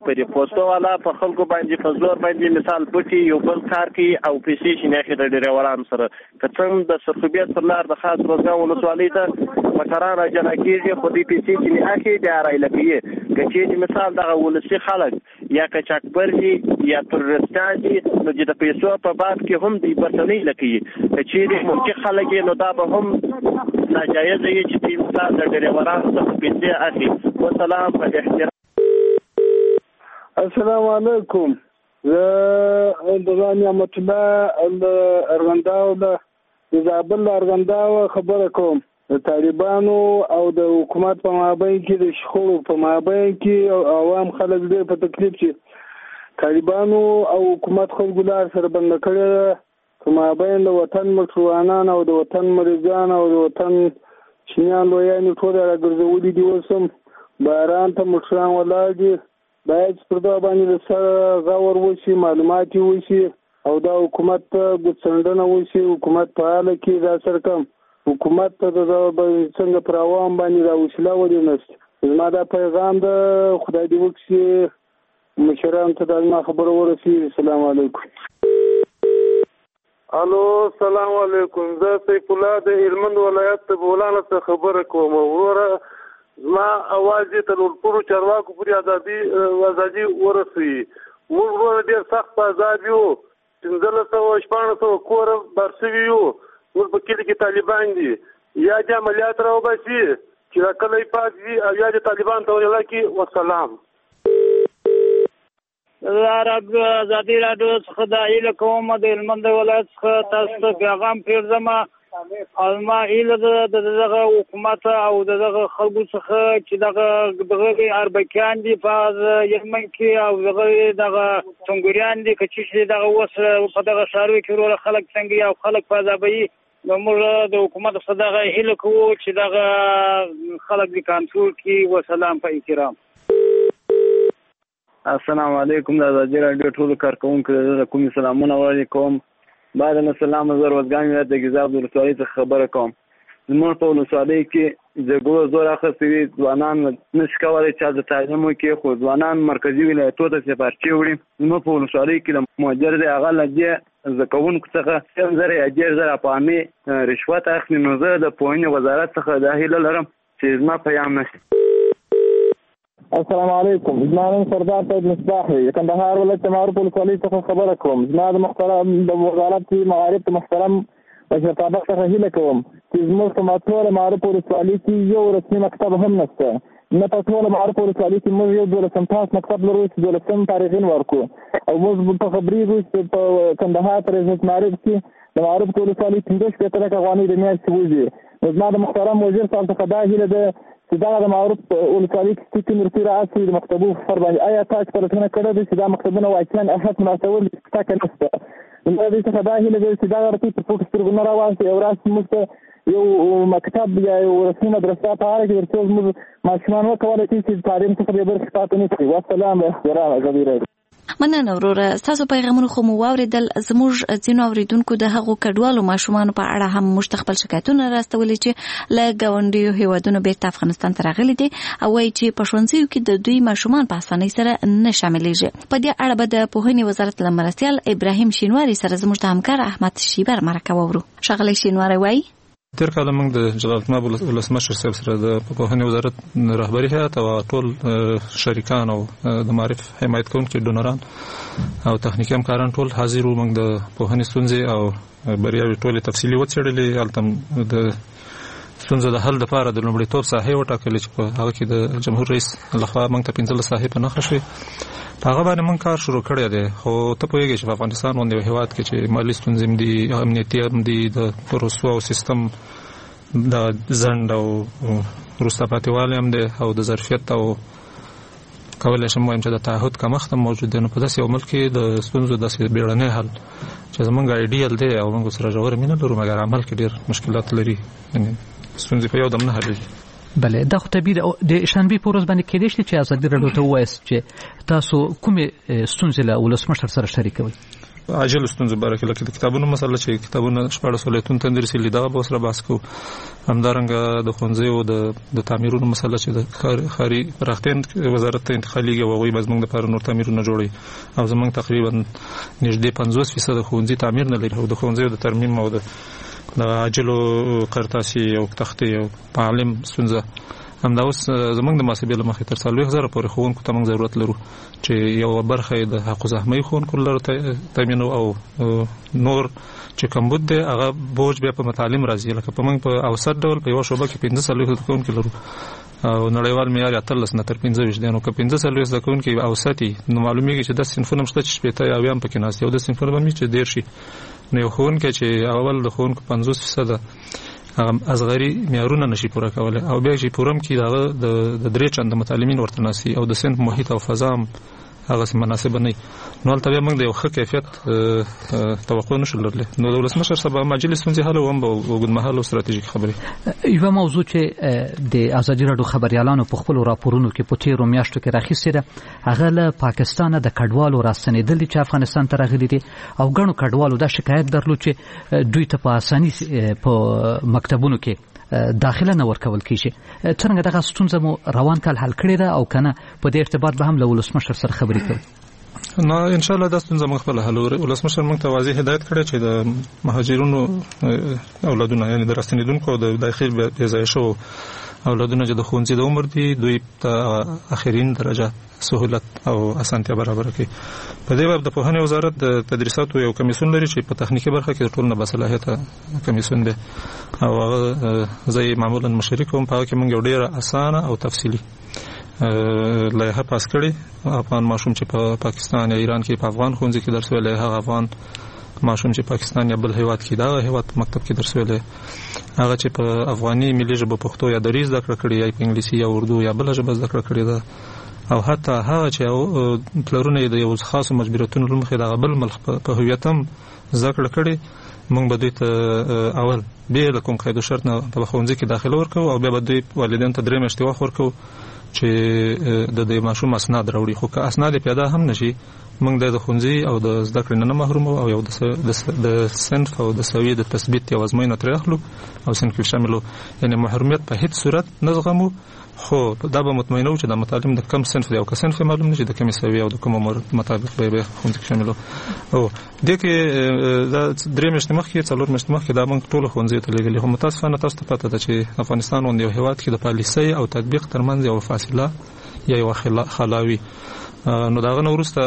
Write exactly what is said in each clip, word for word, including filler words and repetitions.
کړي. پوسټو والا په خلکو باندې په زور باندې مثال پټي یو بل کار کوي او پیسې شي نه خې د ډریورانو سره. که څنګه د سرخوبیت پر لار د خاص روزګان ولسوالۍ ته موټران راجلا کېږي خو دې پیسې چې نه اخلي د رایله کوي. که چې مثال دغه ولسي خلک یا کچاکبر دي یا ترورستان دي نو چې د پیسو په باب کې هم دې برتنۍ لکوي. که چې ملکي خلک نو دا به هم ناجایز وي چې دې مثال د ډریورانو څخه پیسې اخلي. والسلام په احترام. السلام علیکم. زه د نعمت الله د ارغنداو د زابل ارغنداو خبره کوم. د طالبانو او د حکومت په مابین کې د شخړو په مابین کې عوام خلک ډېر په تکلیف چې طالبانو او حکومت خلکو لار سره بند کړی په مابین د وطن موټروانان او د وطن مریضان او د وطن چینیان لویانې ټول راګرځولي دي. اوس هم باران ته موټران ولاړ دي. باید پر دا باندې د سره غور وشي، معلومات وشي او دا حکومت ته ګوتڅنډنه وشي. حکومت فعاله کړي دا سره کم حکومت ته د څنګه پر عوام باندې دا وسیله ولینست. زما دا پیغام د خدای دې وکړي مشران ته دا ما خبره ورسېږي. السلام علیکم. الو السلام علیکم. زه سیف الله د هلمند ولایت د بولان څخه خبره کوم. وروره زما اواز یې تر ټولو چارواکو پورې ازادي ازادي ورسوي. موږ وروره ډېر سخت آزاد یو. پنځلس سوه شپاړس سوه کوره بار شوي یو. موږ په کلي کې طالبان دي. یا دې عملیات راوباسي چې دا کلی پاک وي او یا دې طالبان ته ونیولی کړي. والسلام. رب ازادي راډیو څخه د هیله کوم د هلمند ولایت څخه تاسو ته پیغام پرېږدم. او ما هیله د دغه حکومت او دغه خلکو څخه چې دغه دغه اربکیان دي په یمن کې او دغه دغه څنګهریان دي چې دغه اوس په دغه ښارو کې ورو خلک څنګه او خلک په ځابي نو موږ د حکومت څخه دغه هیله کوو چې دغه خلک دې کنټرول کړي. وسلام په احترام. السلام علیکم. د ازادي راډیو ټولو کارکوونکو د کوم سلامونه وعلیکم. بعد السلام زه روزګان ولایت د ګیزاب ولسوالۍ څخه خبره کوم. زموږ په ولسوالۍ کې جګړو زور اخیستی وي. ځوانان نشي کولی چې د تعلیم وکړي خو ځوانان مرکزي ولایتونو ته سفارچي وړي. زموږ په ولسوالۍ کې د مؤجر دی هغه له دې زده کوونکو څخه سل زره یا ډېر زره افغانۍ رشوت اخلي. نو زه د پوهنې وزارت څخه دا هیله لرم چې زما پیام نشي. السلام علیکم. زما نوم سردار سید مصباح دی. کندهار ولایت معروف ولسوالۍ څخه خبره کوم. زما د محترم د وزارت معارف ته محترم مشرتابه څخه هیله کوم چې زموږ په ټوله معروف ولسوالۍ کې یو رسمي مکتب هم نشته. نه په ټوله معروف ولسوالۍ کې موږ یو دولسم پاس مکتب لرو چې دولسم تاریخین ورکو او موږ په خبرېږو چې په کندهار په رئیس معارف کې د معروف ولسوالۍ پنځه شپېته لکه افغانۍ د میاشتې وځي. نو زما د محترم وزیر صاحب څخه دا هیله ده چې دا د معروف ولسوالۍ کې کوم ارتباط د مکتبو پر باندې آیا تاسو پرتنه کړی دی چې دا مکتبونه واقعا اهمیت مناسبول ټاکل نشته. نو دې څخه دا هیله ده چې دا ورته په پټ سترګو نه راوځي او راسي موږ یو مکتب یا یو رسمي مدرسه په اړه کې ورته موږ ماشومان وکولای شي چې تعلیم څخه به برخه پاتې نه شي. والسلام احترام ازادي راډیو. مننه وروره. تاسو پیغامونه خو مو واوریدل. زموږ ځینو اوریدونکو د هغو کډوالو ماشومانو په اړه هم موږ خپل شکایتونه راستولي چې له ګاونډیو هیوادونو بیرته افغانستان ته راغلي دي او وایي چې په ښوونځیو کې د دوی ماشومان په اسانۍ سره نه شاملیږي. په دې اړه به د پوهنې وزارت له مرستیال ابراهیم شینواري سره زموږ د همکار احمد شیبر مرکه واورو. ښاغلی شینواري وایي تیر کال موږ د جلال الطمع ولسمشر صاحب سره د پوهنې وزارت رهبري هیئت او ټول شریکان او د معرف حمایت کوونکي ډونران او تخنیکي همکاران ټول حاضر وو. موږ د پوهنې ستونزې او بریاوې ټولې تفصیلي وڅېړلې. هلته د ستونزو د حل لپاره د لومړیتوب ساحې وټاکلې چې په هغه کې د جمهور رئیس لخوا موږ ته پنځلس ساحې په نښه شوې. په هغه باندې موږ کار شروع کړی دی. خو ته پوهېږې چې په افغانستان غوندې یو هېواد کې چې مالي ستونزې هم دي، امنیتي هم دي، د پروسو او سیستم د ځنډ او وروسته پاتې والی هم دی او د ظرفیت او کولی شم وایم چې د تعهد کمښت هم موجود دی. نو په داسې یو ملک کې د ستونزو داسې بیړنی حل چې زموږ ایډیل دی او موږ سره ژوره مینه لرو مګر عمل کې ډېر مشکلات لري، ستونزې په یو دم نه حلېږي. بله دا خو طبیعي ده. د شنبې په ورځ باندې کېدای شي چې ازادي راډیو ته ووایاست چې تاسو کومې ستونزې له ولسمشر سره شریکوئ؟ عاجل ستونزو باره کې لکه د کتابونو مسله چې کتابونه شپاړس ولایتونو ته درسي دغه به سره بحث کوو. همدارنګه د ښوونځیو د د تعمیرونو مسله چې د ښاري پراختیا وزارت ته انتقالېږي او هغوی به زموږ دپاره نور تعمیرونه جوړوي او زموږ تقریبا نږدې پنځوس فیصده ښوونځي تعمیر نه لري او د ښوونځیو د ترمیم او د د عاجلو قرطاسي او تختې او معلم ستونزه همدا اوس زموږ د محاسبې له مخې تر څلوېښت زره پورې ښوونکو ته موږ ضرورت لرو چې یوه برخه یې د حق الزحمه ښوونکو لپاره تامینو او نور چې کمبود دی هغه بوج بیا په متعلم راځي. لکه په موږ په اوسط ډول په یوه شعبه کې پنځه څلوېښت زده کوونکي لرو او نړیوال معیار یې اتلس نه تر پنځه ویشت دی. نو که پنځه څلوېښت زده کوونکي اوسط وي نو معلومیږي چې داسې صنفونه هم شته چې شپېته یا اویا هم پکې ناست دي او داسې صنفونه به هم چې دېرش شي. نو یو ښوونکی چې اول د ښوونکو پنځوس فیصده اصغري معیارونه نشي پوره کولی او بیا چې پوره هم کړي د هغه د درې چنده متعلمین ورته ناست او د صنف محیط او فضا هم هغسې مناسبه نه وي. نو هلته بیا موږ د یو ښه کیفیت توقع نشو لرلی. نو د ولسمشر صاحب عاجلې ستونزې حل هم به اوږدمهاله او ستراتیژیک خبرې. یوه موضوع چې د ازادي راډیو خبریالانو په خپلو راپورونو کې په تېرو میاشتو کې راخیستې ده هغه له پاکستانه د کډوالو راستنېدل دي چې افغانستان ته راغلي دي او ګڼو کډوالو دا شکایت درلود چې دوی ته په اساني په مکتبونو کې داخله نه ورکول کیږي. څنګه دغه ستونزه مو روان کال حل کړې ده او کنه په دې ارتباط به هم له ولسمشر سره خبرې کوو؟ نو ان شاء الله دا ستونزه موږ خپله حلوو. ولسمشر موږ ته واضح هدایت کړی چې د مهاجرینو اولادونه یعنې د راستنېدونکو او د داخل بې ځایه شوو اولادونه چې د ښوونځي د عمر دي دوی ته اخرین درجه سهولت او اسانتیا برابره کړي. په دې باب د پوهنې وزارت د تدریساتو یو کمیسیون لري چې په تخنیکي برخه کې د ټولو نه باصلاحیته کمیسیون دی او هغه زه یې معمولا مشري کوم. په هغه کې موږ یو ډېره اسانه او تفصیلي لایحه پاس کړې. افغان ماشوم چې په پاکستان یا ایران کې په افغان ښوونځي کې درس ویلی هغه افغان ماشوم چې پاکستان یا بل هیواد کې دا هیواد په مکتب کې درس ویلی هغه چې په افغاني ملي ژبه پښتو یا دري زده کړه کړې یا په انګلیسي یا اردو یا بله ژبه زده کړه کړې ده او حتی هغه چې پلرونه یې د یو خاصو مجبوریتونو له مخې د هغه بل ملک په هویت هم زده کړه کړې موږ به دوی ته اول بې له کوم قید و شرط نه په ښوونځي کې داخله ورکوو او بیا به دوی والدینو ته درې میاشتې وخت ورکوو چې د دې ماشوم اسناد راوړي. خو که اسناد پیدا هم نشي موږ د ښوونځي او د زده کړې نه محرومو او یو د صنف او د سویې د تثبیت یو ازموینه ترې اخلو او صنف کې شاملو. یعنې محرومیت په هیڅ صورت نه زغمو خو دا به مطمئنو چې د متعلم د کم صنف دی او که صنف معلوم نه شي د کومې سویې او د کوم عمر مطابق به یې ښوونځي کې شاملو. او دې کې دا درې میاشتې مخکې څلور میاشتې مخکې دا موږ ټولو ښوونځیو ته لېږلي. خو متاسفانه تاسو ته پته ده چې افغانستان غوندې یو هېواد کې د پالیسۍ او تطبیق ترمنځ یوه فاصله یا یوه خلا وي. نو د هغه نه وروسته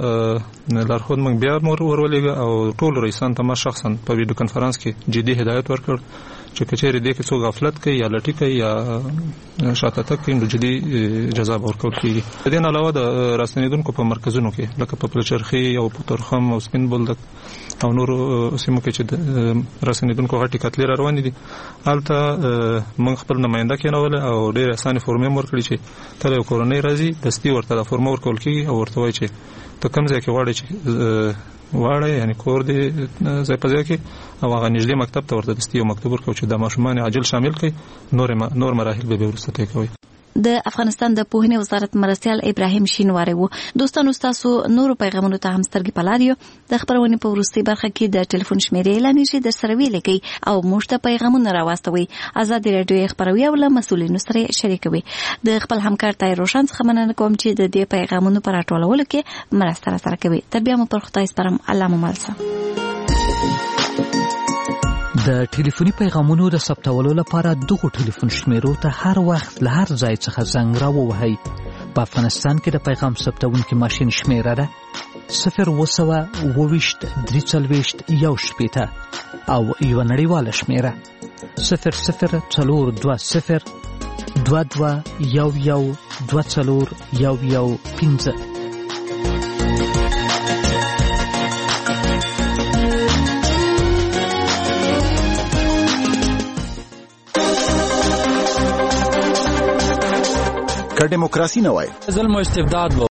لارښود موږ بیا ورولېږه او ټولو رئیسانو ته ما شخصا په ویډیو کنفرانس کې جدي هدایت ورکړ چې که چېرې دې کې څوک غفلت کوي یا لټي کوي یا شاته تګ کوي نو جدي جزا به ورکول کېږي. د دې نه علاوه د راستنېدونکو په مرکزونو کې لکه په پلچرخي او په تورخم او سپین بولدک او نورو سیمو کې چې د راستنېدونکو غټې کتلې را روانې دي هلته موږ خپل نماینده کېنولی او ډېرې اسانې فورمې هم ورکړي چې کله یو کورنۍ راځي دستي ورته دا فورمه ورکول کېږي او ورته وایي چې ته کوم ځای کې غواړې چې واړه یعنی کور دې ځای په ځای کې او هغه نږدې مکتب ته ورته دستي یو مکتوب ورکوو چې دا ماشومان عاجل شامل کړي نور نور مراحل به بیا وروسته طی کوي. د افغانستان د پوهنې وزارت مرستیال ابراهیم شینواری وو. دوستانو تاسو نورو پیغامونو ته هم سترګې په لار یو. د خبرونې په وروستۍ برخه کې د ټلیفون شمیرې اعلان شي در سره ویلې او موږ ته پیغامونه راواستوي. ازادي راډیو خبروي او له مسؤلینو سره شریکوي. د خپل همکار تای روشن څخه مننه کوم چې د دې پیغامونو پر راټولولو کې مرسته سره کوي. تر بیا مو پر خدای سپارم. الله مو مل شه. د ټلیفوني پیغامونو د ثبتولو لپاره دغه ټلیفون شمیرو ته هر وخت له هر ځای څخه زنګ راووهئ. په افغانستان کې د پیغام ثبتونکي ماشین شمیره ده صفر اوه سوه اوه ویشت درې څلوېښت یو شپېته او یوه نړیواله شمیره صفر صفر څلور دوه صفر دوه دوه یو یو دوه څلور یو یو پنځه. که ډیموکراسي نه وای ظلم او استبداد